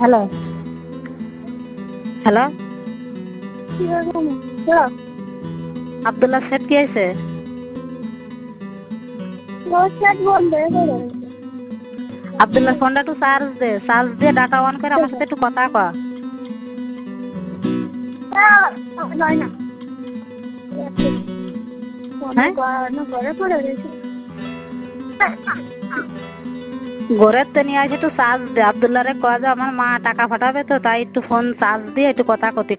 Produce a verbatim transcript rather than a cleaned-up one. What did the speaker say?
Hello hello Abdullah set কি আছে? আব্দুল্লাহ ফোনটা একটু চার্জ দে, চার্জ দিয়ে ডাটা অন করে আমার সাথে একটু কথা কয়। হ্যাঁ ঘরের তো নিয়ে আসে একটু চার্জ দে। আব্দুল্লাহ রে কয় যে আমার মা টাকা পাঠাবে তো, তাই একটু ফোন চার্জ দিয়ে একটু কথা কতি